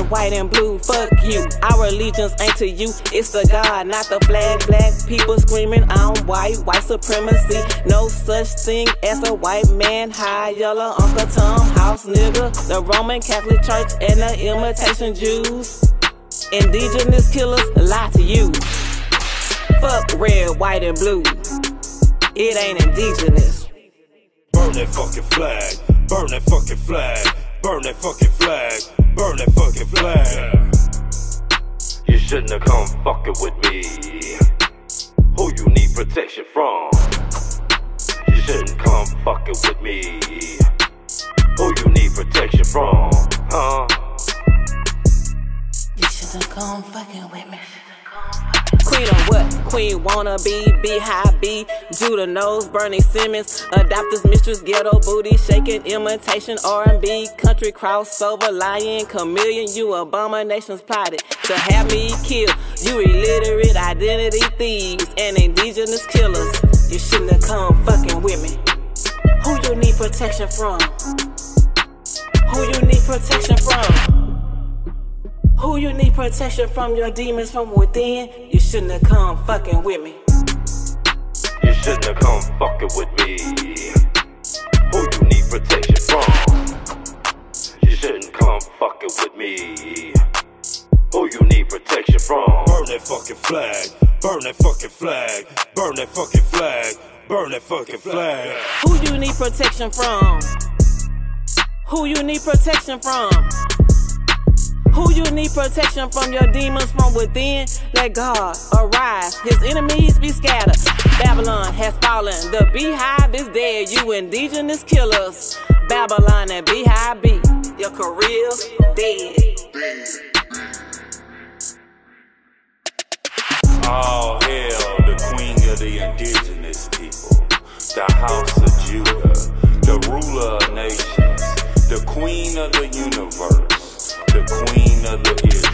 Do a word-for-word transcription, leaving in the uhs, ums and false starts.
red, white, and blue, fuck you. Our allegiance ain't to you, it's the God, not the flag. Black people screaming, I'm white, white supremacy. No such thing as a white man. High yellow Uncle Tom house nigga, the Roman Catholic Church and the imitation Jews. Indigenous killers lie to you. Fuck red, white, and blue. It ain't indigenous. Burn that fucking flag, burn that fucking flag, burn that fucking flag, burn that fucking flag. You shouldn't have come fucking with me. Who you need protection from? You shouldn't come fucking with me. Who you need protection from? Huh? You shouldn't come fucking with me. Queen on what? Queen wanna be, Beehive B, Judah Knows, Bernie Simmons, Adopter's Mistress, Ghetto Booty, Shaking Imitation R and B, Country Crossover, Lion, Chameleon, you abominations plotted to have me killed. You illiterate identity thieves and indigenous killers. You shouldn't have come fucking with me. Who you need protection from? Who you need protection from? Who you need protection from? Your demons from within. You shouldn't have come fucking with me. You shouldn't have come fucking with me. Who you need protection from? You shouldn't come fucking with me. Who you need protection from? Burn that fucking flag, burn that fucking flag, burn that fucking flag, burn that fucking flag. Who you need protection from? Who you need protection from? Who you need protection from? Your demons from within. Let God arise, his enemies be scattered. Babylon has fallen, the beehive is dead. You indigenous killers, Babylon and Beehive B, your career's dead. All hail the queen of the indigenous people, the house of Judah, the ruler of nations, the queen of the universe, the queen of the Israel.